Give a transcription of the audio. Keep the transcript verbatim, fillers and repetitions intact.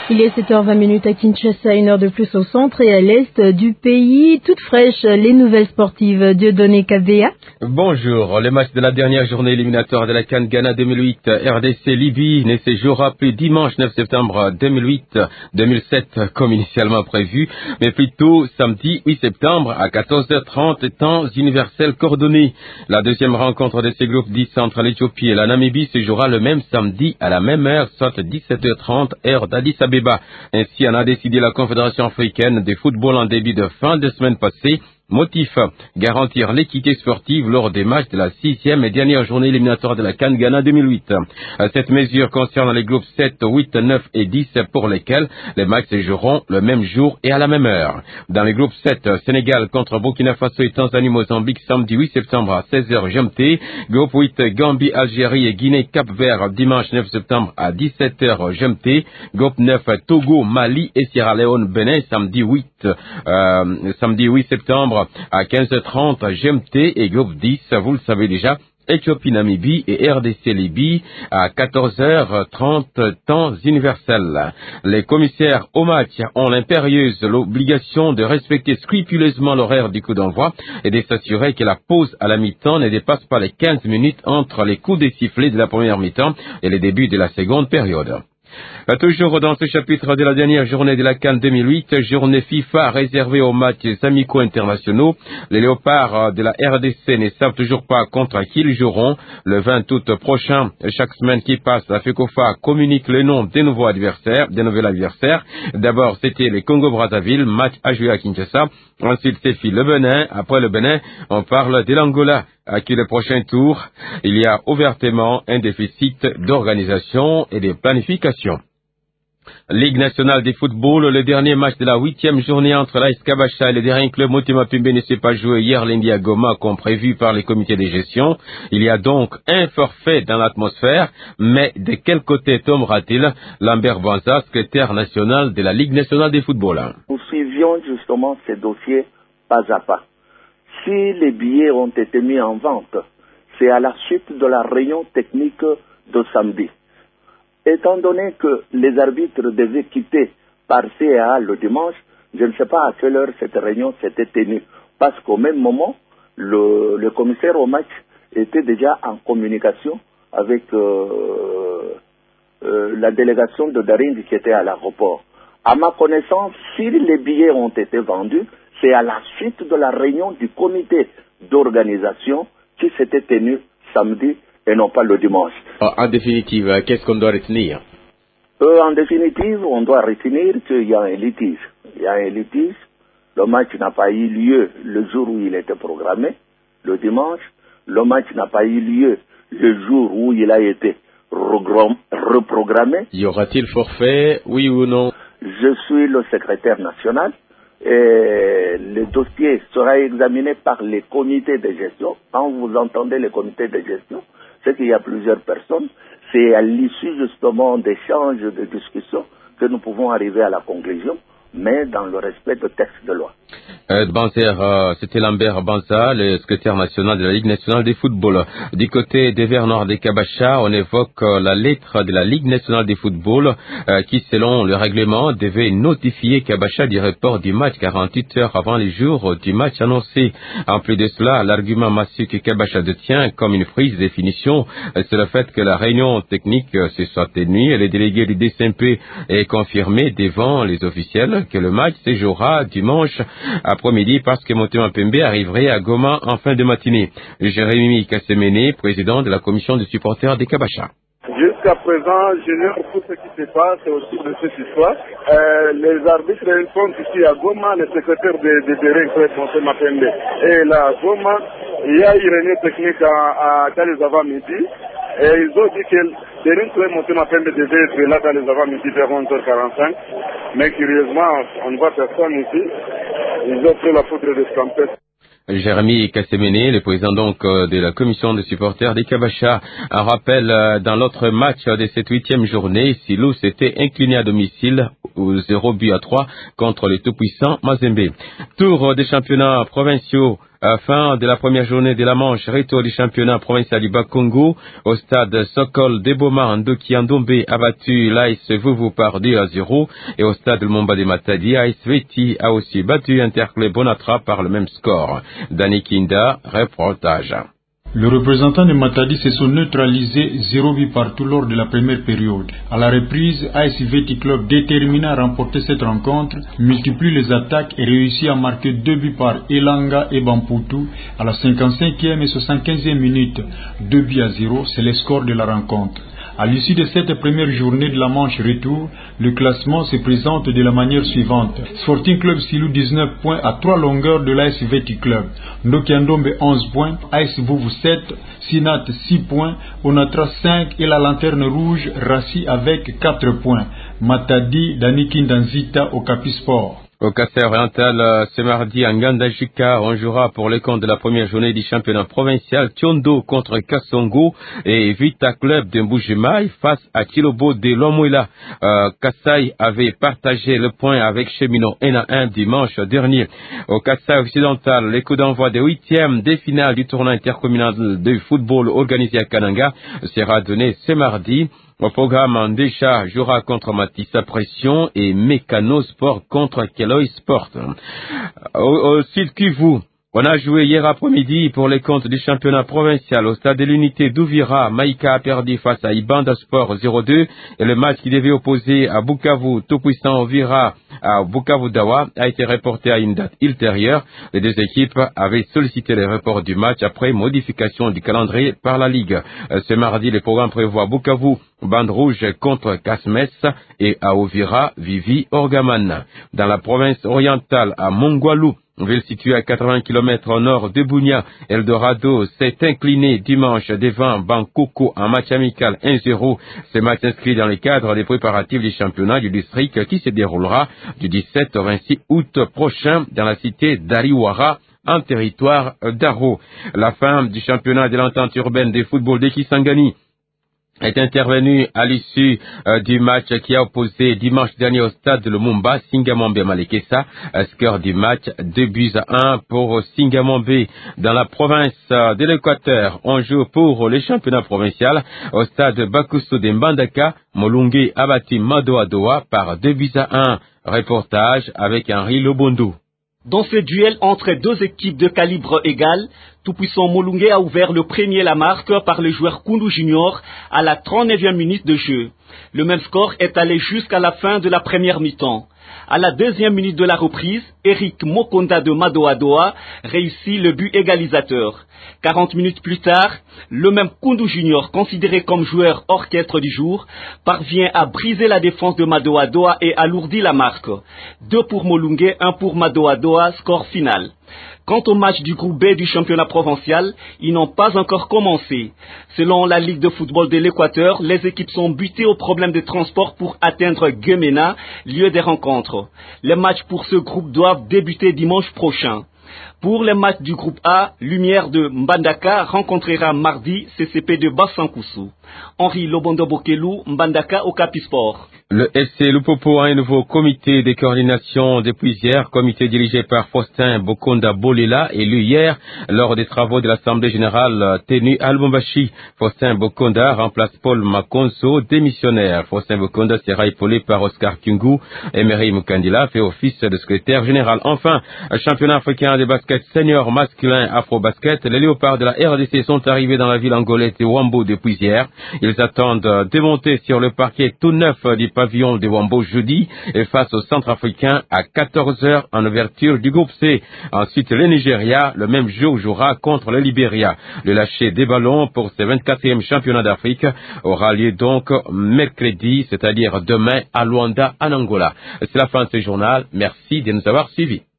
Il est sept heures vingt à Kinshasa, une heure de plus au centre et à l'est du pays. Toutes fraîches, les nouvelles sportives. Dieudonné Kabea. Bonjour. Le match de la dernière journée éliminatoire de la CAN Ghana deux mille huit, R D C Libye ne se jouera plus dimanche neuf septembre deux mille huit deux mille sept comme initialement prévu, mais plutôt samedi huit septembre à quatorze heures trente, temps universel coordonné. La deuxième rencontre de ces groupes dix entre l'Éthiopie et la Namibie se jouera le même samedi à la même heure, soit dix-sept heures trente, heure d'Addis Abeba. Ainsi en a décidé la Confédération africaine de football en début de fin de semaine passée. Motif, garantir l'équité sportive lors des matchs de la sixième et dernière journée éliminatoire de la CAN Ghana deux mille huit. Cette mesure concerne les groupes sept, huit, neuf et dix pour lesquels les matchs se joueront le même jour et à la même heure. Dans les groupes sept, Sénégal contre Burkina Faso et Tanzanie-Mozambique samedi huit septembre à seize heures G M T. Groupe huit, Gambie, Algérie et Guinée-Cap-Vert dimanche neuf septembre à dix-sept heures G M T. Groupe neuf, Togo, Mali et Sierra Leone-Bénin samedi huit, euh, samedi huit septembre à quinze heures trente G M T, et groupe dix, vous le savez déjà, Éthiopie, Namibie et R D C Libye à quatorze heures trente temps universel. Les commissaires au match ont l'impérieuse l'obligation de respecter scrupuleusement l'horaire du coup d'envoi et de s'assurer que la pause à la mi-temps ne dépasse pas les quinze minutes entre les coups des sifflets de la première mi-temps et le début de la seconde période. Toujours dans ce chapitre de la dernière journée de la CAN deux mille huit, journée FIFA réservée aux matchs amicaux internationaux. Les Léopards de la R D C ne savent toujours pas contre qui ils joueront. Le vingt août prochain, chaque semaine qui passe, la FECOFA communique le nom des nouveaux adversaires, des nouveaux adversaires. D'abord, c'était les Congo-Brazzaville, match à jouer à Kinshasa. Ensuite, c'est le Bénin. Après le Bénin, on parle de l'Angola, à qui le prochain tour, il y a ouvertement un déficit d'organisation et de planification. Ligue nationale de football, le dernier match de la huitième journée entre l'A S Kabasha et le dernier club Motema Pembe ne s'est pas joué hier lundi à Goma comme prévu par les comités de gestion. Il y a donc un forfait dans l'atmosphère, mais de quel côté tombera-t-il? Lambert Banza, secrétaire national de la Ligue nationale de football. Nous suivions justement ces dossiers pas à pas. Si les billets ont été mis en vente, c'est à la suite de la réunion technique de samedi. Étant donné que les arbitres devaient quitter par C et A le dimanche, je ne sais pas à quelle heure cette réunion s'était tenue. Parce qu'au même moment, le, le commissaire au match était déjà en communication avec euh, euh, la délégation de Daring qui était à l'aéroport. À ma connaissance, si les billets ont été vendus, c'est à la suite de la réunion du comité d'organisation qui s'était tenue samedi et non pas le dimanche. En définitive, qu'est-ce qu'on doit retenir? euh, En définitive, on doit retenir qu'il y a un litige. Il y a un litige. Le match n'a pas eu lieu le jour où il était programmé, le dimanche. Le match n'a pas eu lieu le jour où il a été reprogrammé. Y aura-t-il forfait, oui ou non? Je suis le secrétaire national. Et le dossier sera examiné par les comités de gestion. Quand vous entendez les comités de gestion, c'est qu'il y a plusieurs personnes. C'est à l'issue justement d'échanges, de discussions, que nous pouvons arriver à la conclusion, mais dans le respect de textes de loi. Euh, Banzer, euh, c'était Lambert Banza, le secrétaire national de la Ligue nationale de football. Du côté des Verts Nord des Kabasha, on évoque euh, la lettre de la Ligue nationale de football euh, qui, selon le règlement, devait notifier Kabasha du report du match quarante-huit heures avant les jours du match annoncé. En plus de cela, l'argument massif que Kabasha détient comme une prise de définition, euh, c'est le fait que la réunion technique euh, se soit tenue et le délégué du D C M P est confirmé devant les officiels que le match se jouera dimanche après-midi parce que Motema Pembe arriverait à Goma en fin de matinée. Jérémy Kassemene, président de la commission de supporters des Kabasha. Jusqu'à présent, j'ignore tout ce qui se passe autour de cette histoire. Euh, les arbitres sont ici à Goma, le secrétaire de, de Bering, Motema Pembe. Et là, à Goma, il y a une réunion technique à, à Kalezava midi. Et ils ont dit que Bering, Motema Pembe devait être là à Kalezava midi vers onze heures quarante-cinq. Mais curieusement, on ne voit personne ici. Ils ont pris la foudre de Stampette. Jérémy Kassemene, le président donc de la commission de supporters des Kabasha, un rappel dans l'autre match de cette huitième journée, Silou s'était incliné à domicile au zéro but à trois contre les tout-puissants Mazembe. Tour des championnats provinciaux Euh, fin de la première journée de la manche, retour du championnat provincial du Bas-Congo. Au stade Sokol Deboma, Ndoki Ndombe a battu l'A S Vuvu par deux à zéro. Et au stade Lumumba de Matadi, A S Veti a aussi battu Interclub Bonatra par le même score. Dani Kinda, reportage. Le représentant de Matadi se sont neutralisés zéro but partout lors de la première période. À la reprise, A S Veti Club déterminé à remporter cette rencontre, multiplie les attaques et réussit à marquer deux buts par Elanga et Bamputu à la cinquante-cinquième et soixante-quinzième minute. deux buts à zéro, c'est le score de la rencontre. À l'issue de cette première journée de la manche retour, le classement se présente de la manière suivante. Sporting Club Silou dix-neuf points à trois longueurs de l'A S Veti Club. Ndoki Ndombe onze points, A S Vuvu sept, Sinat six points, Onatra cinq et la lanterne rouge Rassi avec quatre points. Matadi Daniki Ndanzita au Capi Sport. Au Kassai oriental, ce mardi à Ngandajika, on jouera pour les comptes de la première journée du championnat provincial Tiondo contre Kassongo et Vita Club de Mbujimai face à Chilobo de Lomouila. Euh, Kassai avait partagé le point avec Cheminot un à un dimanche dernier. Au Kassai occidental, les coups d'envoi des huitièmes des finales du tournoi intercommunal de football organisé à Kananga sera donné ce mardi. Au programme, Ndesha jouera contre Matissa Pression et Mécano Sport contre Keloi Sport. Au, au Sud Kivu, on a joué hier après-midi pour les comptes du championnat provincial au stade de l'unité d'Ouvira. Maïka a perdu face à Ibanda Sport zéro deux et le match qui devait opposer à Bukavu, tout puissant Ouvira à Bukavu Dawa a été reporté à une date ultérieure. Les deux équipes avaient sollicité le report du match après modification du calendrier par la Ligue. Ce mardi, le programme prévoit Bukavu Bande Rouge contre Kasmes et à Ouvira Vivi Orgaman. Dans la province orientale à Mongwalu, ville située à quatre-vingts kilomètres au nord de Bunia, Eldorado s'est incliné dimanche devant Bankoko en match amical un zéro. Ce match s'inscrit dans le cadre des préparatifs du championnat du district qui se déroulera du dix-sept au vingt-six août prochain dans la cité d'Ariwara, en territoire d'Aro. La fin du championnat de l'entente urbaine de football de Kisangani est intervenu à l'issue euh, du match qui a opposé dimanche dernier au stade de Lumumba, Singamombe Malekesa. Score du match, deux buts à un pour Singamombe. Dans la province euh, de l'Équateur, on joue pour le championnat provincial au stade Bakusu de Mbandaka. Molunge a battu Madoadoa par deux buts à un. Reportage avec Henri Lobondou. Dans ce duel entre deux équipes de calibre égal, tout-puissant Molunge a ouvert le premier la marque par le joueur Kundu Junior à la trente-neuvième minute de jeu. Le même score est allé jusqu'à la fin de la première mi-temps. À la deuxième minute de la reprise, Eric Mokonda de Madoadoa réussit le but égalisateur. quarante minutes plus tard, le même Kundu Junior, considéré comme joueur orchestre du jour, parvient à briser la défense de Madoadoa et alourdit la marque. Deux pour Molunge, un pour Madoadoa, score final. Quant au match du groupe B du championnat provincial, ils n'ont pas encore commencé. Selon la Ligue de football de l'Équateur, les équipes sont butées au problème de transport pour atteindre Gemena, lieu des rencontres. Les matchs pour ce groupe doivent débuter dimanche prochain. Pour les matchs du groupe A, Lumière de Mbandaka rencontrera mardi C C P de Bassankusu. Henri Lobondo Bokelu, Mbandaka au Capi Sport. Le F C Lupopo a un nouveau comité de coordination depuis hier, comité dirigé par Faustin Bokonda Bolela, élu hier lors des travaux de l'Assemblée générale tenue à Lubumbashi. Faustin Bokonda remplace Paul Makonso, démissionnaire. Faustin Bokonda sera épaulé par Oscar Kungu. Emery Mukandila fait office de secrétaire général. Enfin, championnat africain de basket senior masculin Afro-Basket, les léopards de la R D C sont arrivés dans la ville angolaise de Wambo depuis hier. Ils attendent de monter sur le parquet tout neuf du pavillon de Wambo jeudi et face au Centrafricain à quatorze heures en ouverture du groupe C. Ensuite, le Nigeria, le même jour, jouera contre le Libéria. Le lâcher des ballons pour ce vingt-quatrième championnat d'Afrique aura lieu donc mercredi, c'est-à-dire demain à Luanda, en Angola. C'est la fin de ce journal. Merci de nous avoir suivis.